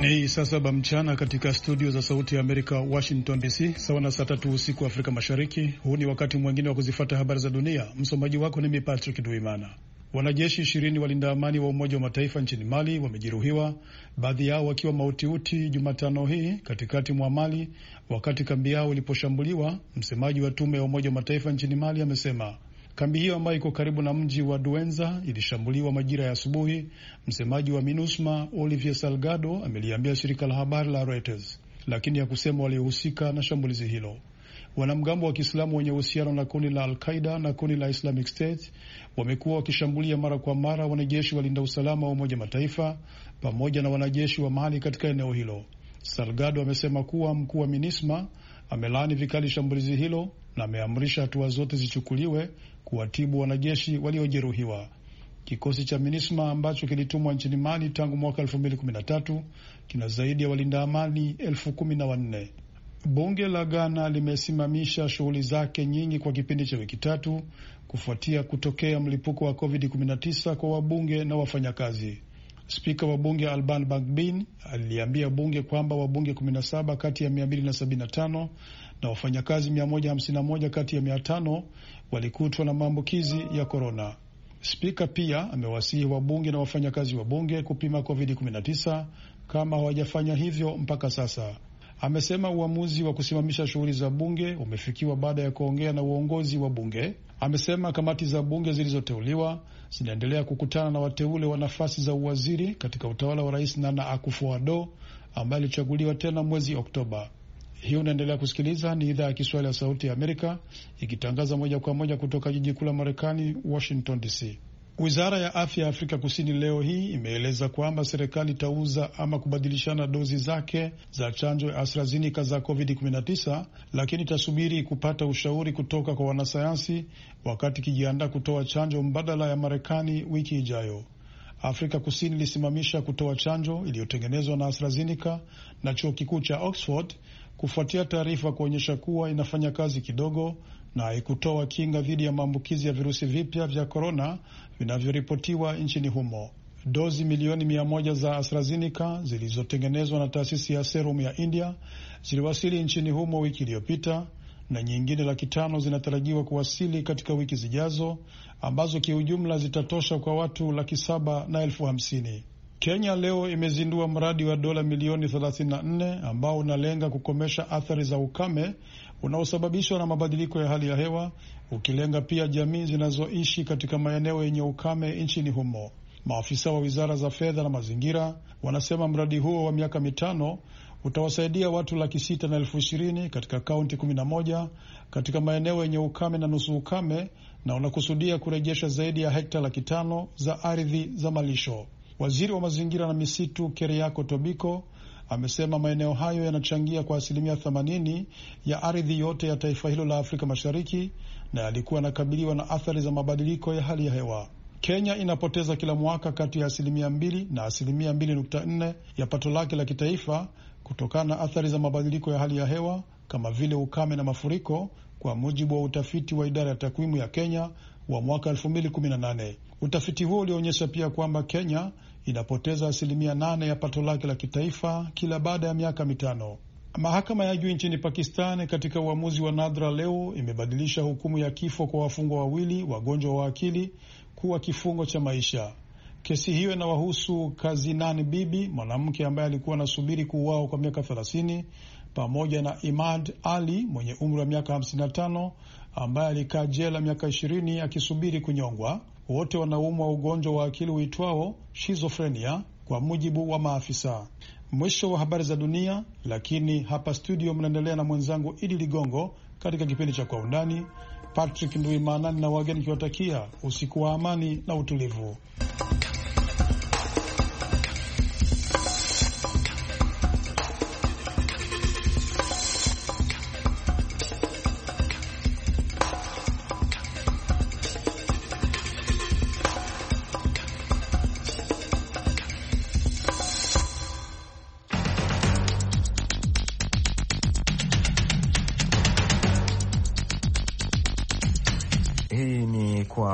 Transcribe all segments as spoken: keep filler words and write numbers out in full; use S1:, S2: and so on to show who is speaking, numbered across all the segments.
S1: Ni saa saba mchana katika studio za Sauti ya Amerika, Washington D C, sawa na saa tatu usiku Afrika Mashariki. Huu ni wakati mwingine wa kuzifata habari za dunia. Msomaji wako ni mimi Patrick Duimana. Wanajeshi ishirini walinda amani wa Umoja wa Mataifa nchini Mali wamejeruhiwa, baadhi yao wakiwa mautiuti Jumatano hii katikati mwa Mali wakati kambi yao iliposhambuliwa. Msemaji wa tume ya Umoja wa Mataifa nchini Mali amesema kambi hiyo ambayo iko karibu na mji wa Douenza ilishambuliwa majira ya asubuhi. Msemaji wa MINUSMA Olivier Salgado ameliambia shirika la habari la Reuters, lakini hakusema waliohusika na shambulizi hilo. Wanamgambo wa Kiislamu wenye uhusiano na kundi la Al-Qaeda na kundi la Islamic State wamekuwa wakishambulia mara kwa mara wanajeshi walinda usalama wa Umoja Mataifa pamoja na wanajeshi wa Mali katika eneo hilo. Salgado amesema kuwa mkuu wa MINUSMA amelaani vikali shambulizi hilo na ameamrisha hatua zote zichukuliwe kuwatibu wanajeshi waliojeruhiwa. Kikosi cha MINUSMA ambacho kilitumwa nchini Mali tangu mwaka elfu mbili kumi na tatu kina zaidi ya walinda amani elfu kumi na wanne. Bunge la Ghana limesimamisha shughuli zake nyingi kwa kipindi cha wiki tatu kufuatia kutokea mlipuko wa covid kumi na tisa kwa wabunge na wafanyakazi. Spika wa bunge Alban Bagbin aliambia bunge kwamba wabunge kumi na saba kati ya mia mbili sabini na tano na wafanyakazi mia moja hamsini na moja kati ya mia tano walikutwa na maambukizi ya korona. Spika pia amewasihi wabunge na wafanyakazi wa bunge kupima covid kumi na tisa kama hawajafanya hivyo mpaka sasa. Amesema uamuzi wa kusimamisha shughuli za bunge umefikiwa baada ya kuongea na uongozi wa bunge. Amesema kamati za bunge zilizoteuliwa zinaendelea kukutana na wateule wa nafasi za uwaziri katika utawala wa Rais Nana Akufo-Addo ambaye alichaguliwa tena mwezi Oktoba. Hii unaendelea kusikiliza, ni idhaa ya Kiswahili ya Sauti ya Amerika ikitangaza moja kwa moja kutoka jiji kuu la Marekani, Washington D C. Wizara ya afya ya Afrika Kusini leo hii imeeleza kwamba serikali itauza ama kubadilishana dozi zake za chanjo ya AstraZeneca za covid kumi na tisa, lakini itasubiri kupata ushauri kutoka kwa wanasayansi wakati ikijiandaa kutoa chanjo mbadala ya Marekani wiki ijayo. Afrika Kusini ilisimamisha kutoa chanjo iliyotengenezwa na AstraZeneca na chuo kikuu cha Oxford kufuatia taarifa kuonyesha kuwa inafanya kazi kidogo na haikutoa kinga dhidi ya maambukizi ya virusi vipya vya korona vinavyoripotiwa nchini humo. Dozi milioni mia moja za AstraZeneca zilizotengenezwa na taasisi ya Serum ya India ziliwasili nchini humo wiki iliyopita na nyingine laki tano zinatarajiwa kuwasili katika wiki zijazo, ambazo kiujumla zitatosha kwa watu laki saba na elfu hamsini. Kenya leo imezindua mradi wa dola milioni thelathini na nne ambao unalenga kukomesha athari za ukame unaosababishwa na mabadiliko ya hali ya hewa, ukilenga pia jamii zinazoishi katika maeneo yenye ukame nchini humo. Maafisa wa wizara za fedha na mazingira wanasema mradi huo wa miaka mitano utawasaidia watu laki sita na elfu ishirini katika kaunti kumi na moja katika maeneo yenye ukame na nusu ukame, na unakusudia kurejesha zaidi ya hekta laki tano za ardhi za malisho. Waziri wa mazingira na misitu Keriako Tobiko amesema maeneo hayo yanachangia kwa asilimia themanini ya ardhi yote ya taifa hilo la Afrika Mashariki na yalikuwa yanakabiliwa na athari za mabadiliko ya hali ya hewa. Kenya inapoteza kila mwaka kati ya asilimia mbili na asilimia mbili nukta nne ya pato lake la kitaifa kutokana na athari za mabadiliko ya hali ya hewa kama vile ukame na mafuriko, kwa mujibu wa utafiti wa idara ya takwimu ya Kenya wa mwaka elfu mbili kumi na nane. Utafiti huo ulionyesha pia kwamba Kenya inapoteza asilimia nane ya pato lake la kitaifa kila baada ya miaka mitano. Mahakama ya juu nchini Pakistan katika uamuzi wa nadra leo imebadilisha hukumu ya kifo kwa wafungwa wawili wagonjwa wa akili kuwa kifungo cha maisha. Kesi hiyo inawahusu Kazinan Bibi, mwanamke ambaye alikuwa anasubiri kuuawa kwa miaka thelathini, pamoja na Imad Ali mwenye umri wa miaka hamsini na tano ambaye alikaa jela miaka ishirini akisubiri kunyongwa. Wote wanaumwa ugonjwa wa akili uitwao schizophrenia kwa mujibu wa maafisa. Mwisho wa habari za dunia, lakini hapa studio mnaendelea na mwenzangu Idi Ligongo katika kipindi cha Kwa Undani. Patrick Nduimana na wageni kiwatakia usiku wa amani na utulivu.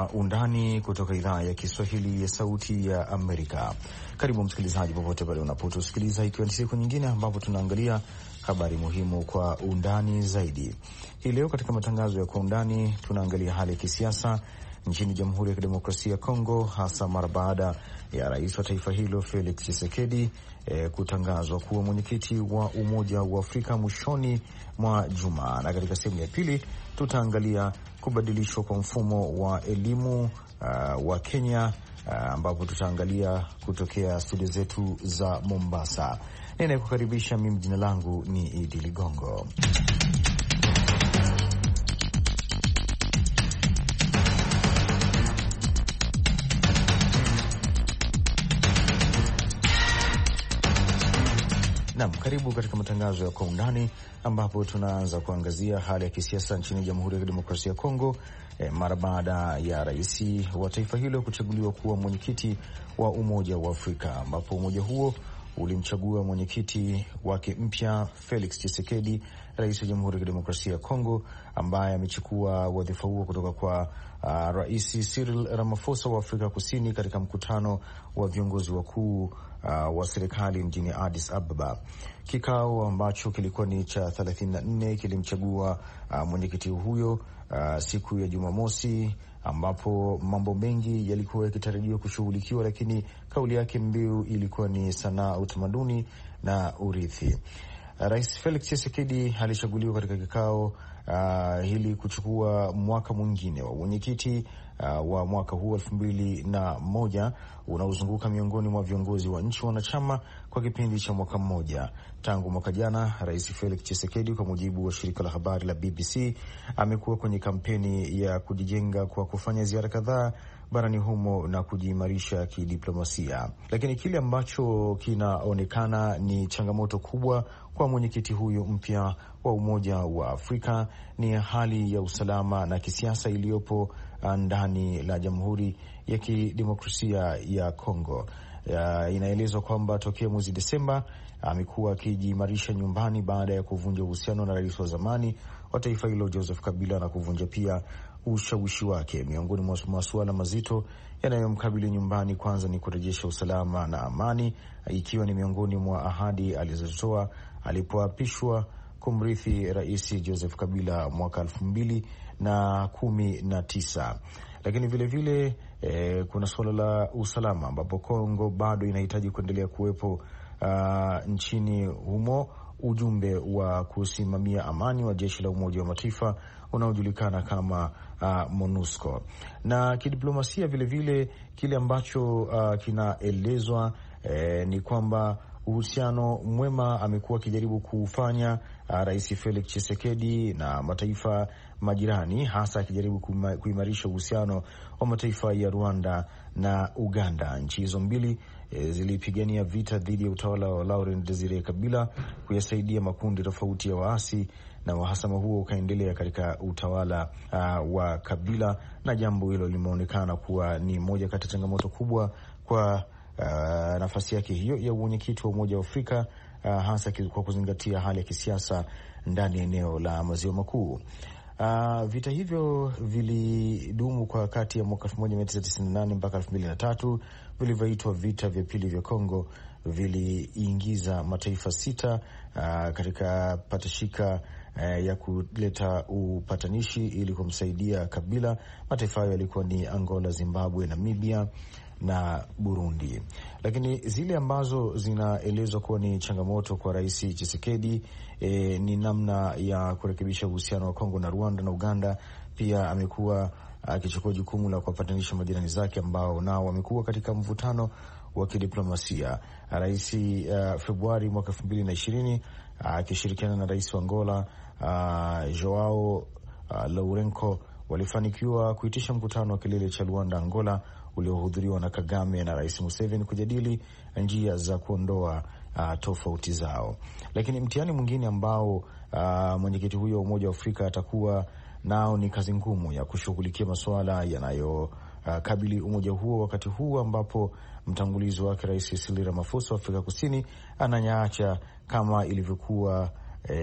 S2: Undani kutoka idhaa ya Kiswahili ya Sauti ya Amerika. Karibu msikilizaji, popote pale unapotusikiliza, ikiwa ni siku nyingine ambapo tunaangalia habari muhimu kwa undani zaidi. Hii leo katika matangazo ya Kwa Undani tunaangalia hali ya kisiasa nchini Jamhuri ya Kidemokrasia ya Kongo, hasa mara baada ya rais wa taifa hilo Felix Tshisekedi eh, kutangazwa kuwa mwenyekiti wa Umoja wa Afrika mwishoni mwa juma. Na katika sehemu ya pili tutaangalia kubadilishwa kwa mfumo wa elimu uh, wa Kenya, uh, ambapo tutaangalia kutokea studio zetu za Mombasa. Ninayekukaribisha mimi, jina langu ni Idi Ligongo. Naam, karibu katika matangazo ya Kwa Undani, ambapo tunaanza kuangazia hali ya kisiasa nchini Jamhuri ya Kidemokrasia ya Kongo eh, mara baada ya rais wa taifa hilo kuchaguliwa kuwa mwenyekiti wa Umoja wa Afrika, ambapo umoja huo ulimchagua mwenyekiti wake mpya Felix Tshisekedi, rais wa Jamhuri ya Kidemokrasia ya Kongo, ambaye amechukua wadhifa huo kutoka kwa uh, Rais Cyril Ramaphosa wa Afrika Kusini katika mkutano wa viongozi wakuu Uh, wa serikali mjini Addis Ababa. Kikao ambacho kilikuwa ni cha thelathini na nne kilimchagua uh, mwenyekiti huyo uh, siku ya Jumamosi, ambapo mambo mengi yalikuwa yakitarajiwa kushughulikiwa, lakini kauli yake mbiu ilikuwa ni sanaa, utamaduni na urithi. Uh, Rais Felix Tshisekedi alichaguliwa katika kikao uh, hili kuchukua mwaka mwingine wa mwenyekiti Uh, wa mwaka huu elfu mbili na moja unaozunguka miongoni mwa viongozi wa nchi wanachama kwa kipindi cha mwaka mmoja. Tangu mwaka jana, Rais Felix Tshisekedi, kwa mujibu wa shirika la habari la B B C, amekuwa kwenye kampeni ya kujijenga kwa kufanya ziara kadhaa barani humo na kujiimarisha kidiplomasia. Lakini kile ambacho kinaonekana ni changamoto kubwa kwa mwenyekiti huyu mpya wa Umoja wa Afrika ni hali ya usalama na kisiasa iliyopo ndani la Jamhuri ya Kidemokrasia ya Kongo. Uh, inaelezwa kwamba tokea mwezi Desemba amekuwa akijiimarisha nyumbani baada ya kuvunja uhusiano na rais wa zamani wa taifa hilo Joseph Kabila na kuvunja pia ushawishi wake. Miongoni mwa masuala mazito yanayomkabili nyumbani, kwanza ni kurejesha usalama na amani, ikiwa ni miongoni mwa ahadi alizotoa alipoapishwa kumrithi Rais Joseph Kabila mwaka elfu mbili na kumi na tisa. Lakini vile vile eh, kuna suala la usalama ambapo Kongo bado inahitaji kuendelea kuwepo uh, nchini humo ujumbe wa kusimamia amani wa jeshi la Umoja wa Mataifa unaojulikana kama uh, MONUSCO. Na kidiplomasia vile vile kile ambacho uh, kinaelezwa eh, ni kwamba uhusiano mwema amekuwa akijaribu kufanya uh, Rais Felix Tshisekedi na mataifa majirani, hasa akijaribu kuimarisha uhusiano wa mataifa ya Rwanda na Uganda. Nchi hizo mbili e, zilipigania vita dhidi ya utawala wa Laurent Desire Kabila kuyasaidia makundi tofauti ya waasi, na uhasama huo ukaendelea katika utawala uh, wa Kabila, na jambo hilo limeonekana kuwa ni moja kati ya changamoto kubwa kwa Uh, nafasi yake hiyo ya mwenyekiti wa Umoja wa Afrika, uh, hasa kwa kuzingatia hali ya kisiasa ndani ya eneo la Maziwa Makuu. Uh, vita hivyo vilidumu kwa kati ya mwaka elfu moja mia tisa tisini na nane mpaka elfu mbili na tatu, vilivyoitwa vita vya pili vya Kongo. Viliingiza mataifa sita uh, katika patashika uh, ya kuleta upatanishi ili kumsaidia Kabila. Mataifa hayo yalikuwa ni Angola, Zimbabwe, Namibia na Burundi. Lakini zile ambazo zinaelezwa kuwa ni changamoto kwa Rais Tshisekedi e, ni namna ya kurekebisha uhusiano wa Kongo na Rwanda na Uganda. Pia amekuwa akichukua jukumu la kuwapatanisha majirani zake ambao nao wamekuwa katika mvutano wa kidiplomasia. Rais uh, Februari mwaka elfu mbili na ishirini akishirikiana uh, na rais wa Angola uh, Joao uh, Lourenco walifanikiwa kuitisha mkutano wa kilele cha Luanda, Angola, uliohudhuriwa na Kagame na Rais Museveni kujadili njia za kuondoa uh, tofauti zao. Lakini mtihani mwingine ambao uh, mwenyekiti huyo wa Umoja wa Afrika atakuwa nao ni kazi ngumu ya kushughulikia masuala yanayo uh, kabili umoja huo, wakati huu ambapo mtangulizi wake Rais Cyril Ramaphosa wa Afrika Kusini ananyaacha kama ilivyokuwa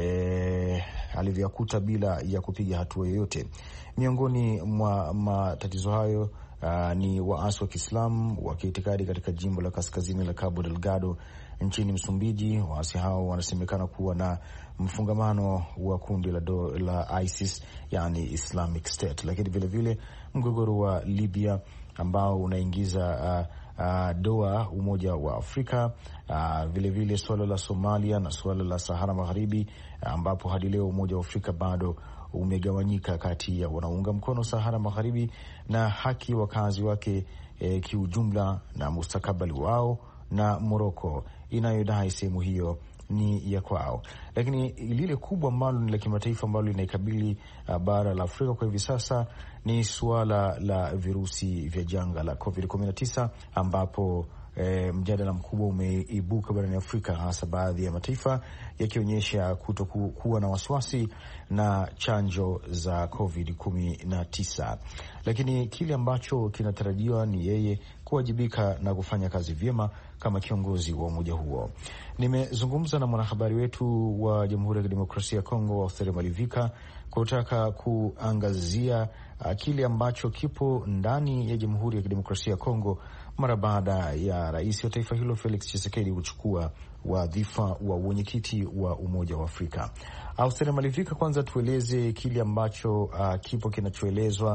S2: E, alivyokuta bila ya kupiga hatua yoyote. Miongoni mwa matatizo hayo uh, ni waasi wa Kiislamu wa kiitikadi katika jimbo la kaskazini la Cabo Delgado nchini Msumbiji. Waasi hao wanasemekana kuwa na mfungamano wa kundi la, do, la ISIS, yani Islamic State. Lakini vilevile mgogoro wa Libya ambao unaingiza uh, Uh, doa Umoja wa Afrika, uh, vile vile suala la Somalia na suala la Sahara Magharibi, ambapo hadi leo Umoja wa Afrika bado umegawanyika kati ya wanaunga mkono Sahara Magharibi na haki wakazi wake eh, kiujumla na mustakabali wao, na Morocco inayodai sehemu hiyo ni ya kwao. Lakini lile kubwa ambalo ni la kimataifa ambalo linaikabili uh, bara la Afrika kwa hivi sasa ni suala la virusi vya janga la covid kumi na tisa, ambapo eh, mjadala mkubwa umeibuka barani Afrika, hasa baadhi ya mataifa yakionyesha kutokuwa na wasiwasi na chanjo za covid kumi na tisa. Lakini kile ambacho kinatarajiwa ni yeye kuwajibika na kufanya kazi vyema kama kiongozi wa umoja huo. Nimezungumza na mwanahabari wetu wa Jamhuri ya Kidemokrasia ya Kongo, Austere Malivika, kutaka kuangazia uh, kile ambacho kipo ndani ya Jamhuri ya Kidemokrasia ya Kongo mara baada ya rais wa taifa hilo Felix Tshisekedi kuchukua wadhifa wa mwenyekiti wa Umoja wa Afrika. Austere Malivika, kwanza tueleze kile ambacho uh, kipo kinachoelezwa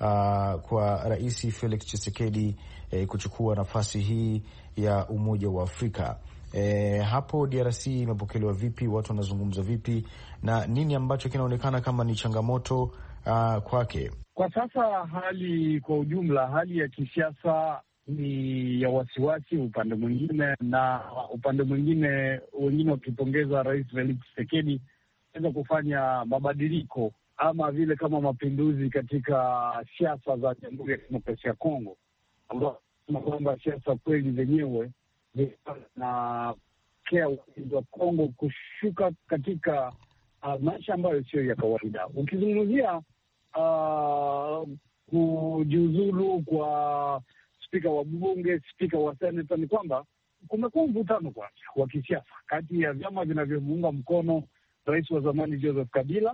S2: uh, kwa rais Felix Tshisekedi eh, kuchukua nafasi hii ya Umoja wa Afrika. E, hapo D R C imepokelewa vipi? Watu wanazungumza vipi, na nini ambacho kinaonekana kama ni changamoto uh, kwake?
S3: Kwa sasa hali kwa ujumla, hali ya kisiasa ni ya wasiwasi upande mwingine, na upande mwingine wengine wakipongeza Rais Felix Tshisekedi aweza kufanya mabadiliko ama vile kama mapinduzi katika siasa za Jamhuri ya Kidemokrasia ya Kongo, ambao kwamba siasa kweli zenyewe na kea ulinzi wa Kongo kushuka katika uh, maisha ambayo sio ya kawaida. Ukizungumzia uh, kujiuzulu kwa spika wa bunge, spika wa seneta, ni kwamba kumekuwa mvutano kwanza wa kisiasa kati ya vyama vinavyomuunga mkono rais wa zamani Joseph Kabila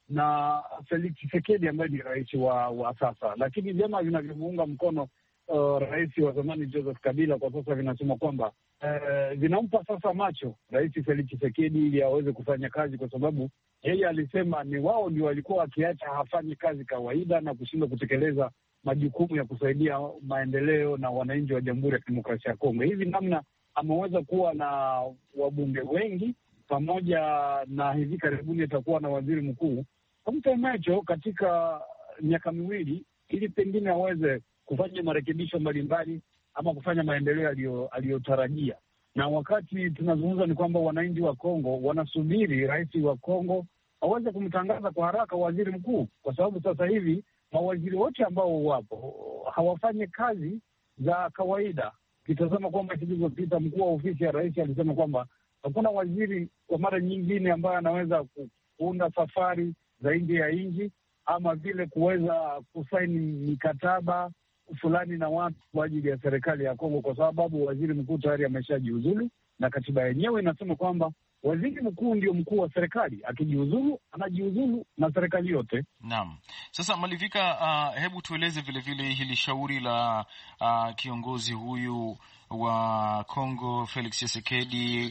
S3: na Felix Tshisekedi ambaye ni rais wa, wa sasa. Lakini vyama vinavyomuunga mkono Uh, rais wa zamani Joseph Kabila kwa sasa vinasema kwamba uh, vinampa sasa macho Rais Felix Tshisekedi ili aweze kufanya kazi, kwa sababu yeye alisema ni wao ndio walikuwa wakiacha hafanyi kazi kawaida na kushindwa kutekeleza majukumu ya kusaidia maendeleo na wananchi wa Jamhuri ya Kidemokrasia ya Kongo. Hivi namna ameweza kuwa na wabunge wengi pamoja na hivi karibuni atakuwa na waziri mkuu, kumpa macho katika miaka miwili ili pengine aweze kufanya marekebisho mbalimbali ama kufanya maendeleo aliyotarajia. Na wakati tunazungumza ni kwamba wananchi wa Kongo wanasubiri rais wa Kongo aweze kumtangaza kwa haraka waziri mkuu, kwa sababu sasa hivi mawaziri wote ambao wapo hawafanyi kazi za kawaida. Kitazama kwamba kilichopita mkuu wa ofisi ya rais alisema kwamba hakuna waziri kwa mara nyingine ambaye anaweza kuunda safari za nje ya nchi ama vile kuweza kusaini mikataba fulani na watu kwa ajili ya serikali ya Kongo, kwa sababu waziri mkuu tayari ameshajiuzulu na katiba yenyewe inasema kwamba waziri mkuu ndio mkuu wa serikali, akijiuzulu anajiuzulu na serikali yote.
S4: Naam. Sasa Malivika, uh, hebu tueleze vile vile hili shauri la uh, kiongozi huyu wa Kongo Felix Tshisekedi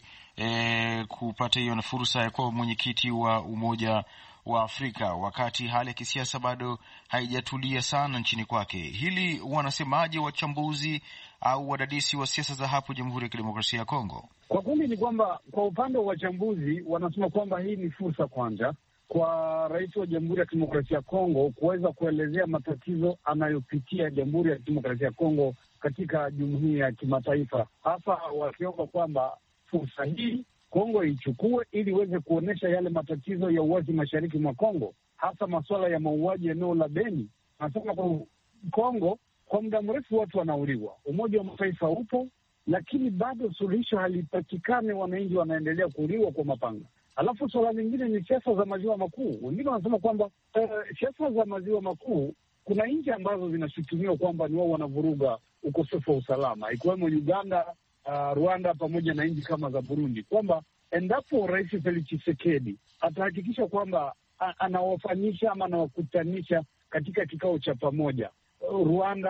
S4: eh, kupata hiyo na fursa ya kuwa mwenyekiti wa Umoja wa Afrika wakati hali ya kisiasa bado haijatulia sana nchini kwake. Hili wanasemaje wachambuzi au wadadisi wa siasa za hapo Jamhuri ya Kidemokrasia ya Kongo?
S3: Kwa kweli ni kwamba kwa upande wa wachambuzi wanasema kwamba hii ni fursa kwanza kwa rais wa Jamhuri ya Kidemokrasia ya Kongo kuweza kuelezea matatizo anayopitia Jamhuri ya Kidemokrasia ya Kongo katika jumuiya ya kimataifa, hasa wakiomba kwamba fursa hii Kongo ichukue ili iweze kuonyesha yale matatizo ya uwazi mashariki mwa Kongo, hasa masuala ya mauaji eneo la Beni. Nasema kwa Kongo kwa muda mrefu watu wanauliwa, Umoja wa Mataifa upo, lakini bado suluhisho halipatikane, wananchi wanaendelea kuuliwa kwa mapanga. Alafu suala lingine ni siasa za maziwa makuu. Wengine wanasema kwamba uh, siasa za maziwa makuu, kuna nchi ambazo zinashutumiwa kwamba ni wao wanavuruga ukosefu wa usalama, ikiwemo Uganda, Uh, Rwanda pamoja na nchi kama za Burundi, kwamba endapo Rais Felix Tshisekedi atahakikisha kwamba anawafanyisha ama anawakutanisha katika kikao cha pamoja Rwanda,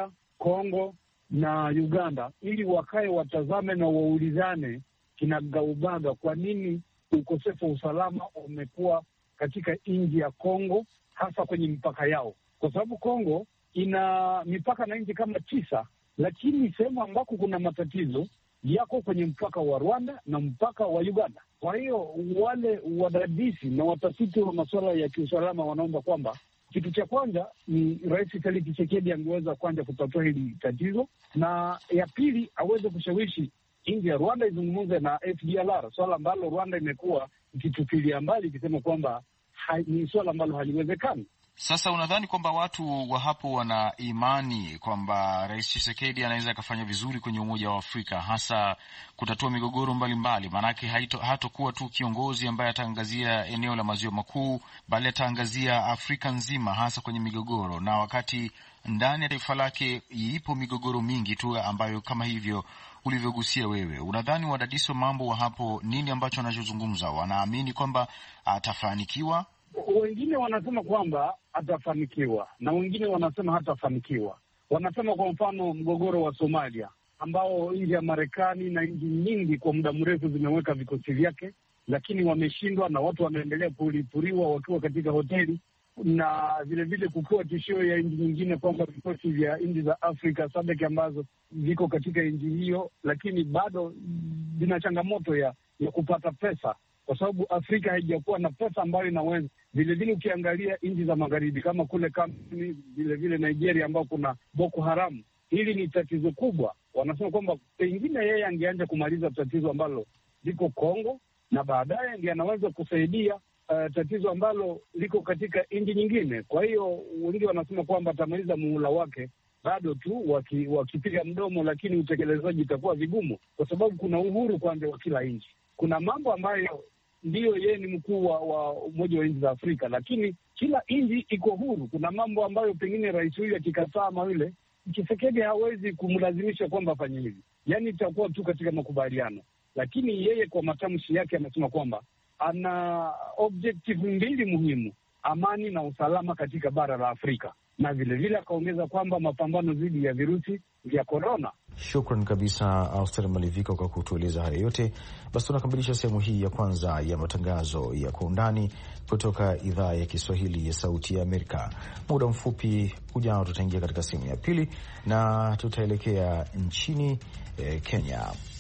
S3: Kongo na Uganda, ili wakae watazame na waulizane kinagaubaga, kwa nini ukosefu wa usalama umekuwa katika nchi ya Kongo, hasa kwenye mipaka yao, kwa sababu Kongo ina mipaka na nchi kama tisa, lakini sehemu ambako kuna matatizo yako kwenye mpaka wa Rwanda na mpaka wa Uganda. Kwa hiyo wale wadadisi na watafiti wa masuala ya kiusalama wanaomba kwamba kitu cha kwanza ni Rais Felix Tshisekedi angeweza kwanza kutatua hili tatizo, na ya pili aweze kushawishi nchi ya Rwanda izungumze na F D L R, swala ambalo Rwanda imekuwa ikitupilia mbali ikisema kwamba ni swala ambalo haliwezekani.
S4: Sasa unadhani kwamba watu wa hapo wana imani kwamba Rais Tshisekedi anaweza akafanya vizuri kwenye Umoja wa Afrika, hasa kutatua migogoro mbalimbali? Maanake hatokuwa tu kiongozi ambaye ataangazia eneo la maziwa makuu, bali ataangazia Afrika nzima, hasa kwenye migogoro, na wakati ndani ya taifa lake ipo migogoro mingi tu ambayo kama hivyo ulivyogusia wewe. Unadhani wadadisi wa mambo wa hapo nini ambacho wanachozungumza? Wanaamini kwamba atafanikiwa?
S3: Wengine wanasema kwamba atafanikiwa na wengine wanasema hatafanikiwa. Wanasema kwa mfano mgogoro wa Somalia ambao nchi ya Marekani na nchi nyingi kwa muda mrefu zimeweka vikosi vyake, lakini wameshindwa na watu wanaendelea kulipuriwa wakiwa katika hoteli, na vilevile kukiwa tishio ya nchi nyingine kwamba vikosi vya nchi za Afrika S A D C ambazo viko katika nchi hiyo, lakini bado zina changamoto ya, ya kupata pesa, kwa sababu Afrika haijakuwa na pesa ambayo inaweza. Vilevile ukiangalia nchi za magharibi kama kule Kameruni, vilevile Nigeria ambao kuna Boko Haram, hili ni tatizo kubwa. Wanasema kwamba pengine yeye angeanza kumaliza tatizo ambalo liko Kongo na baadaye ndiye anaweza kusaidia uh, tatizo ambalo liko katika nchi nyingine. Kwa hiyo wengi wanasema kwamba atamaliza muhula wake bado tu wakipiga waki mdomo, lakini utekelezaji itakuwa vigumu, kwa sababu kuna uhuru kwanza wa kila nchi. Kuna mambo ambayo ndiyo yeye ni mkuu wa, wa Umoja wa Nchi za Afrika, lakini kila nchi iko huru. Kuna mambo ambayo pengine rais huyu akikataa ama yule, Tshisekedi hawezi kumlazimisha kwamba afanye hivi, yaani itakuwa tu katika makubaliano. Lakini yeye kwa matamshi yake anasema kwamba ana objective mbili muhimu: amani na usalama katika bara la Afrika, na vilevile akaongeza kwamba mapambano dhidi ya virusi vya korona.
S2: Shukran kabisa Auster Malivika kwa kutueleza haya yote. Basi tunakamilisha sehemu hii ya kwanza ya matangazo ya Kwa Undani kutoka idhaa ya Kiswahili ya Sauti ya Amerika. Muda mfupi ujao tutaingia katika sehemu ya pili na tutaelekea nchini eh, Kenya.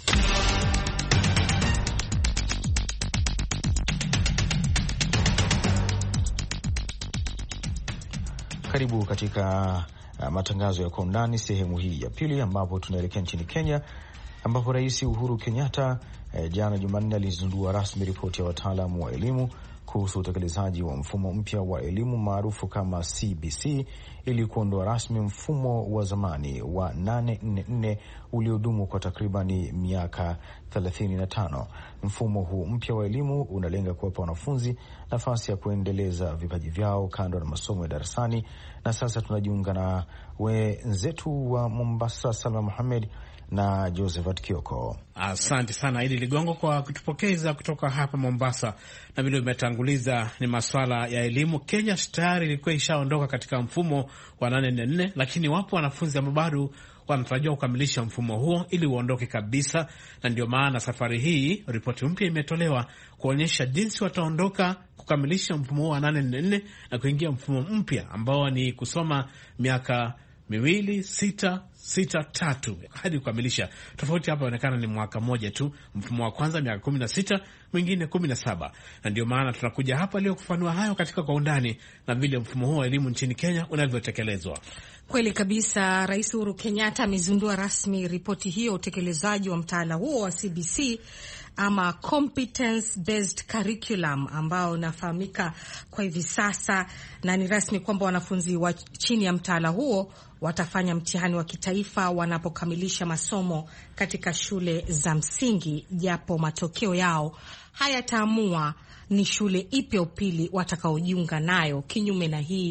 S2: Karibu katika uh, matangazo ya Kwa Undani sehemu hii ya pili, ambapo tunaelekea nchini Kenya, ambapo Rais Uhuru Kenyatta eh, jana Jumanne alizindua rasmi ripoti ya wataalamu wa elimu kuhusu utekelezaji wa mfumo mpya wa elimu maarufu kama C B C ili kuondoa rasmi mfumo wa zamani wa nane nne nne uliodumu kwa takribani miaka thelathini na tano. Mfumo huu mpya wa elimu unalenga kuwapa wanafunzi nafasi ya kuendeleza vipaji vyao kando na masomo ya darasani. Na sasa tunajiunga na wenzetu wa Mombasa, Salma Mohamed na Josephat Kioko.
S5: Asante sana Idi Ligongo kwa kutupokeza kutoka hapa Mombasa. Na vile umetanguliza ni masuala ya elimu. Kenya tayari ilikuwa ishaondoka katika mfumo wa nane nne nne, lakini wapo wanafunzi ambao bado wanatarajiwa kukamilisha mfumo huo ili uondoke kabisa, na ndio maana safari hii ripoti mpya imetolewa kuonyesha jinsi wataondoka kukamilisha mfumo wa nane nne nne na kuingia mfumo mpya ambao ni kusoma miaka miwili sita sita tatu hadi kukamilisha. Tofauti hapa inaonekana ni mwaka mmoja tu. Mfumo wa kwanza miaka kumi na sita, mwingine kumi na saba. Na ndio maana tunakuja hapa leo kufanua hayo katika Kwa Undani na vile mfumo huo wa elimu nchini Kenya unavyotekelezwa.
S6: Kweli kabisa, Rais Uhuru Kenyatta amezindua rasmi ripoti hiyo, utekelezaji wa mtaala huo wa C B C ama competence based curriculum, ambao unafahamika kwa hivi sasa, na ni rasmi kwamba wanafunzi wa chini ya mtaala huo watafanya mtihani wa kitaifa wanapokamilisha masomo katika shule za msingi, japo matokeo yao hayataamua ni shule ipi ya upili watakaojiunga nayo, kinyume na hii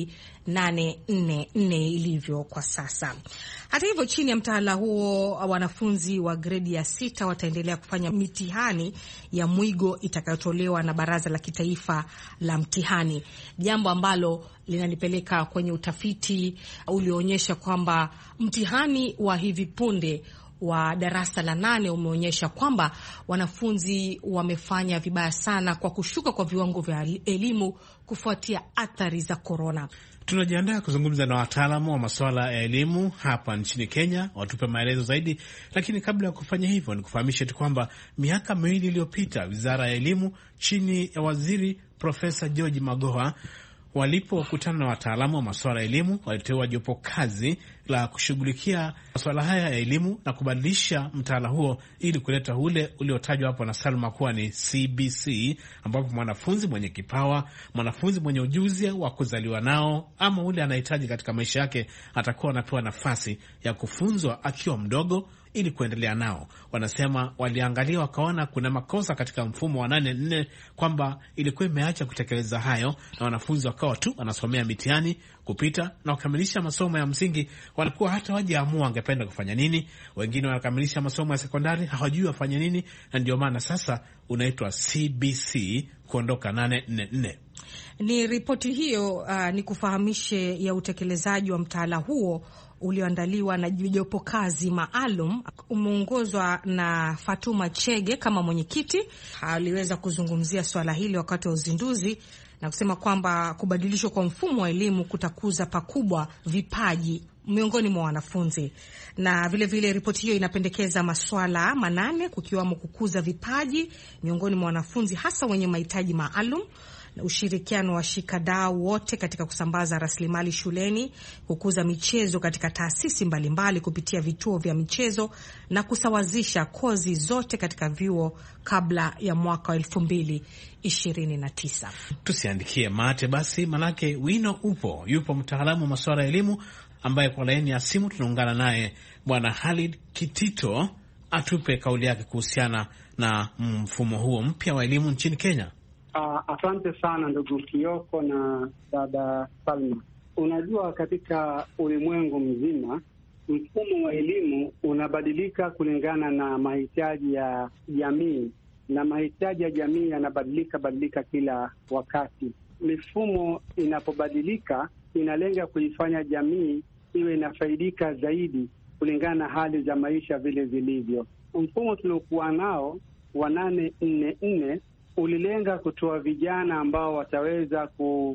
S6: nane nne nne ilivyo kwa sasa. Hata hivyo, chini ya mtaala huo wanafunzi wa gredi ya sita wataendelea kufanya mitihani ya mwigo itakayotolewa na Baraza la Kitaifa la Mtihani, jambo ambalo linanipeleka kwenye utafiti ulioonyesha kwamba mtihani wa hivi punde wa darasa la nane umeonyesha kwamba wanafunzi wamefanya vibaya sana kwa kushuka kwa viwango vya elimu kufuatia athari za korona.
S5: Tunajiandaa kuzungumza na wataalamu wa masuala ya elimu hapa nchini Kenya watupe maelezo zaidi, lakini kabla ya kufanya hivyo ni kufahamisha tu kwamba miaka miwili iliyopita Wizara ya Elimu chini ya Waziri Profesa George Magoha walipokutana na wataalamu wa masuala ya elimu waliteua jopo kazi la kushughulikia masuala haya ya elimu na kubadilisha mtaala huo ili kuleta ule uliotajwa hapo na Salma kuwa ni C B C, ambapo mwanafunzi mwenye kipawa, mwanafunzi mwenye ujuzi wa kuzaliwa nao ama ule anahitaji katika maisha yake atakuwa anapewa nafasi ya kufunzwa akiwa mdogo ili kuendelea nao. Wanasema waliangalia wakaona kuna makosa katika mfumo wa nane nne, kwamba ilikuwa imeacha kutekeleza hayo na wanafunzi wakawa tu wanasomea mitihani kupita na kukamilisha masomo ya msingi. Walikuwa hata wajiamua wangependa kufanya nini. Wengine wanakamilisha masomo ya sekondari hawajui wafanye nini, na ndio maana sasa unaitwa C B C kuondoka nane nne nne.
S6: Ni ripoti hiyo uh, ni kufahamishe ya utekelezaji wa mtaala huo ulioandaliwa na jopo kazi maalum umeongozwa na Fatuma Chege kama mwenyekiti. Aliweza kuzungumzia swala hili wakati wa uzinduzi na kusema kwamba kubadilishwa kwa mfumo wa elimu kutakuza pakubwa vipaji miongoni mwa wanafunzi. Na vile vile ripoti hiyo inapendekeza maswala manane, kukiwamo kukuza vipaji miongoni mwa wanafunzi hasa wenye mahitaji maalum, na ushirikiano wa shikadau wote katika kusambaza rasilimali shuleni, kukuza michezo katika taasisi mbalimbali kupitia vituo vya michezo, na kusawazisha kozi zote katika vyuo kabla ya mwaka wa elfu mbili ishirini na tisa.
S5: Tusiandikie mate basi, manake wino upo. Yupo mtaalamu wa masuala ya elimu ambaye kwa laini ya simu tunaungana naye, Bwana Halid Kitito, atupe kauli yake kuhusiana na mfumo huo mpya wa elimu nchini Kenya.
S7: Uh, asante sana ndugu Kioko na dada Salma. Unajua, katika ulimwengu mzima mfumo wa elimu unabadilika kulingana na mahitaji ya jamii, na mahitaji ya jamii yanabadilika badilika kila wakati. Mifumo inapobadilika inalenga kuifanya jamii iwe inafaidika zaidi kulingana na hali za maisha vile zilivyo. Mfumo tuliokuwa nao wa nane nne nne ulilenga kutoa vijana ambao wataweza kuwa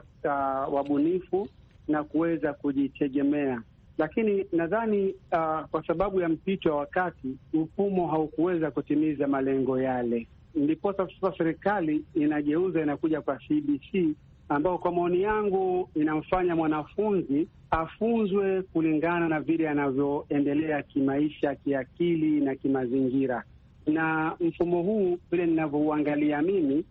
S7: uh, wabunifu na kuweza kujitegemea, lakini nadhani uh, kwa sababu ya mpito wa wakati mfumo haukuweza kutimiza malengo yale. Ndipo sasa serikali inageuza, inakuja kwa C B C ambao kwa maoni yangu inamfanya mwanafunzi afunzwe kulingana na vile anavyoendelea kimaisha, kiakili na kimazingira. Na mfumo huu vile ninavyouangalia mimi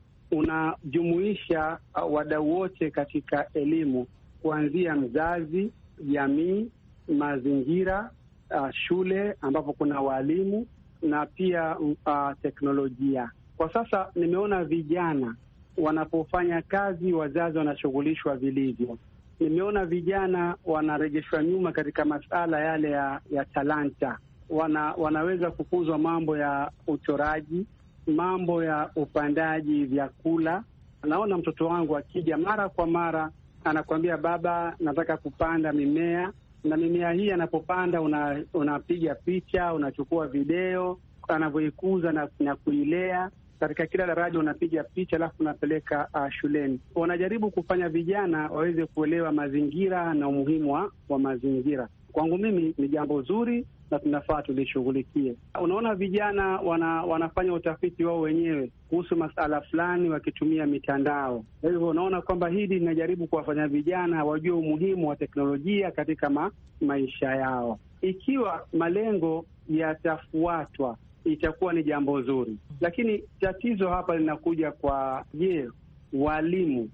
S7: unajumuisha uh, wadau wote katika elimu, kuanzia mzazi, jamii, mazingira, uh, shule ambapo kuna walimu na pia uh, teknolojia. Kwa sasa nimeona vijana wanapofanya kazi, wazazi wanashughulishwa vilivyo. Nimeona vijana wanarejeshwa nyuma katika masala yale ya, ya talanta. Wana, wanaweza kukuzwa mambo ya uchoraji, mambo ya upandaji vyakula. Naona mtoto wangu akija mara kwa mara anakuambia, baba, nataka kupanda mimea, na mimea hii anapopanda una, unapiga picha, unachukua video anavyoikuza na, na kuilea. Katika kila daraja unapiga picha alafu unapeleka uh, shuleni. Wanajaribu kufanya vijana waweze kuelewa mazingira na umuhimu wa, wa mazingira. Kwangu mimi ni jambo zuri na tunafaa tulishughulikie. Unaona vijana wana, wanafanya utafiti wao wenyewe kuhusu masala fulani wakitumia mitandao. Kwa hivyo unaona kwamba hili linajaribu kuwafanya vijana wajue umuhimu wa teknolojia katika ma, maisha yao. Ikiwa malengo yatafuatwa itakuwa ni jambo zuri, lakini tatizo hapa linakuja kwa, je, walimu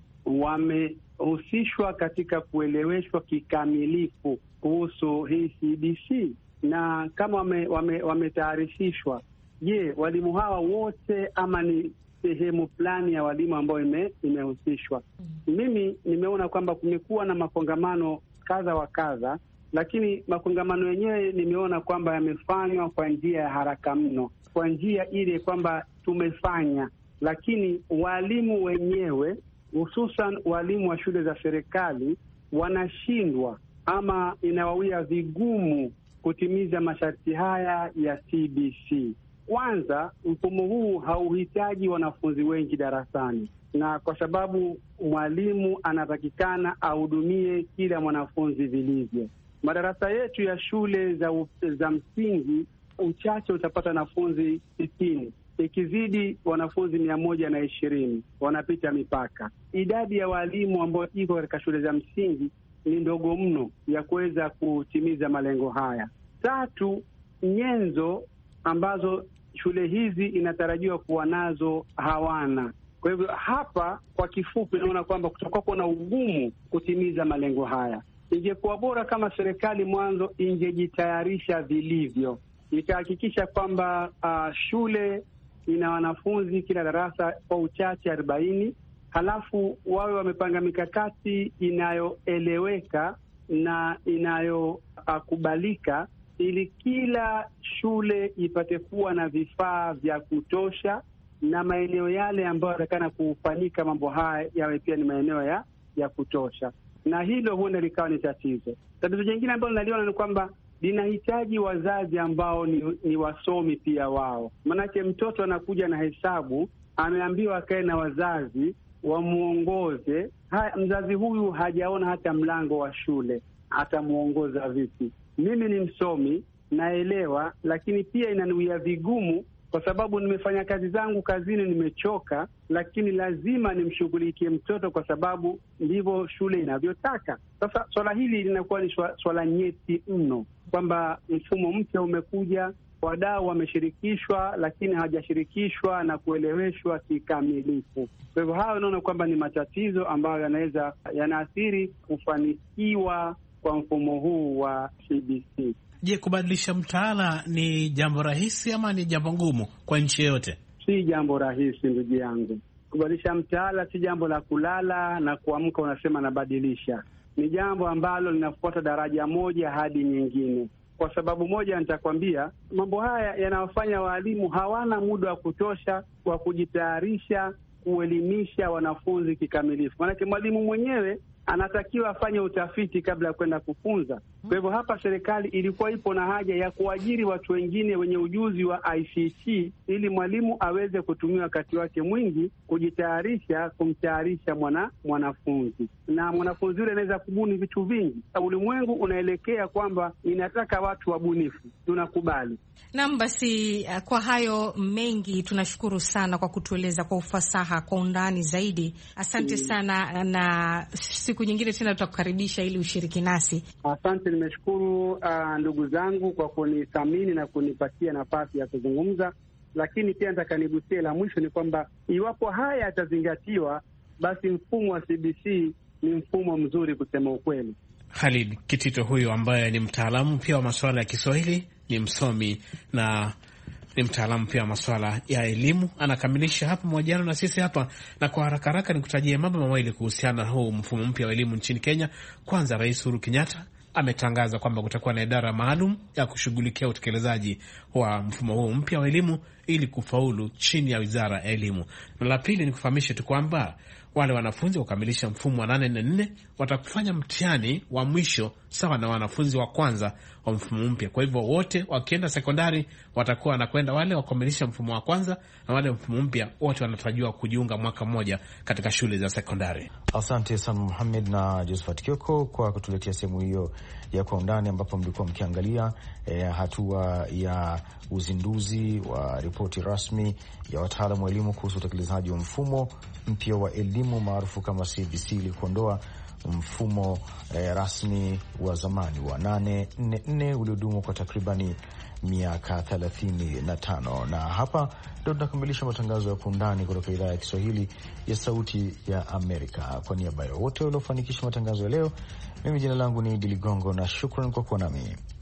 S7: wamehusishwa katika kueleweshwa kikamilifu kuhusu hii C B C? Na kama wametaarifishwa, wame je, walimu hawa wote ama ni sehemu fulani ya walimu ambao ime, imehusishwa? Mimi nimeona kwamba kumekuwa na makongamano kadha wa kadha, lakini makongamano yenyewe nimeona kwamba yamefanywa kwa njia ya haraka mno, kwa njia ile kwamba tumefanya, lakini walimu wenyewe hususan walimu wa shule za serikali wanashindwa ama inawawia vigumu kutimiza masharti haya ya C B C. Kwanza, mfumo huu hauhitaji wanafunzi wengi darasani, na kwa sababu mwalimu anatakikana ahudumie kila mwanafunzi vilivyo. Madarasa yetu ya shule za, za msingi uchache utapata wanafunzi sitini, ikizidi wanafunzi mia moja na ishirini wanapita mipaka. Idadi ya walimu ambao iko katika shule za msingi ni ndogo mno ya kuweza kutimiza malengo haya. Tatu, nyenzo ambazo shule hizi inatarajiwa kuwa nazo hawana. Kwa hivyo hapa kwa kifupi naona kwamba kutakuwa na ugumu kutimiza malengo haya. Ingekuwa bora kama serikali mwanzo ingejitayarisha vilivyo, ikahakikisha kwamba uh, shule ina wanafunzi kila darasa kwa uchache arobaini, halafu wawe wamepanga mikakati inayoeleweka na inayokubalika ili kila shule ipate kuwa na vifaa vya kutosha, na maeneo yale ambayo yatakana kufanyika mambo haya yawe pia ni maeneo ya ya kutosha. Na hilo huenda likawa ni tatizo. Tatizo jingine ambalo naliona ni kwamba linahitaji wazazi ambao ni, ni wasomi pia wao. Manake mtoto anakuja na hesabu, ameambiwa akae na wazazi wamuongoze. Ha, mzazi huyu hajaona hata mlango wa shule, atamuongoza vipi? Mimi ni msomi, naelewa, lakini pia inaniwia vigumu kwa sababu nimefanya kazi zangu kazini, nimechoka, lakini lazima nimshughulikie mtoto kwa sababu ndivyo shule inavyotaka. Sasa swala hili linakuwa ni swala nyeti mno, kwamba mfumo mpya umekuja, wadau wameshirikishwa, lakini hawajashirikishwa na kueleweshwa kikamilifu. Kwa hivyo hayo naona kwamba ni matatizo ambayo yanaweza yanaathiri kufanikiwa kwa mfumo huu wa C B C.
S5: Je, kubadilisha mtaala ni jambo rahisi ama ni jambo ngumu kwa nchi yote?
S7: Si jambo rahisi ndugu yangu. Kubadilisha mtaala si jambo la kulala na kuamka unasema nabadilisha. Ni jambo ambalo linafuata daraja moja hadi nyingine. Kwa sababu moja nitakwambia, mambo haya yanawafanya walimu hawana muda wa kutosha wa kujitayarisha kuelimisha wanafunzi kikamilifu. Maanake mwalimu mwenyewe anatakiwa afanye utafiti kabla ya kwenda kufunza. Kwa hivyo hapa serikali ilikuwa ipo na haja ya kuajiri watu wengine wenye ujuzi wa I C T ili mwalimu aweze kutumia wakati wake mwingi kujitayarisha, kumtayarisha mwana mwanafunzi. Na mwanafunzi yule anaweza kubuni vitu vingi. Ulimwengu unaelekea kwamba inataka watu wabunifu. Tunakubali.
S6: Naam, basi kwa hayo mengi tunashukuru sana kwa kutueleza kwa ufasaha, kwa undani zaidi. Asante mm. sana, na siku nyingine tena tutakukaribisha ili ushiriki nasi.
S7: Asante, nimeshukuru uh, ndugu zangu kwa kunithamini na kunipatia nafasi ya kuzungumza, lakini pia nataka nigusie la mwisho ni kwamba iwapo haya yatazingatiwa, basi mfumo wa C B C ni mfumo mzuri kusema ukweli.
S5: Khalid Kitito huyo ambaye ni mtaalamu pia wa masuala ya Kiswahili, ni msomi na ni mtaalamu pia wa masuala ya elimu, anakamilisha hapa mahojiano na sisi hapa. Na kwa haraka haraka nikutajie mambo mawili kuhusiana na huu mfumo mpya wa elimu nchini Kenya. Kwanza, Rais Uhuru Kenyatta ametangaza kwamba kutakuwa na idara maalum ya kushughulikia utekelezaji wa mfumo huu mpya wa elimu ili kufaulu chini ya Wizara ya Elimu. Na la pili ni kufahamisha tu kwamba wale wanafunzi wakamilisha mfumo wa nane nne nne watakufanya mtihani wa mwisho sawa na wanafunzi wa kwanza wa mfumo mpya. Kwa hivyo wote wakienda sekondari watakuwa wanakwenda, wale wakamilisha mfumo wa kwanza na wale mfumo mpya wote wanatarajiwa kujiunga mwaka mmoja katika shule za sekondari.
S2: Asante sana Muhammad na Josephat Kioko kwa kutuletea sehemu hiyo ya Kwa Undani, ambapo mlikuwa mkiangalia eh, hatua ya uzinduzi wa ripoti rasmi ya wataalamu wa elimu kuhusu utekelezaji wa mfumo mpya wa elimu maarufu kama C B C ili kuondoa mfumo eh, rasmi wa zamani wa nane nne nne uliodumu kwa takribani miaka thelathini na tano. Na hapa ndio tunakamilisha matangazo ya Kwa Undani kutoka idhaa ya Kiswahili ya Sauti ya Amerika. Kwa niaba ya wote waliofanikisha matangazo ya leo, mimi jina langu ni Diligongo na shukran kwa kuwa nami.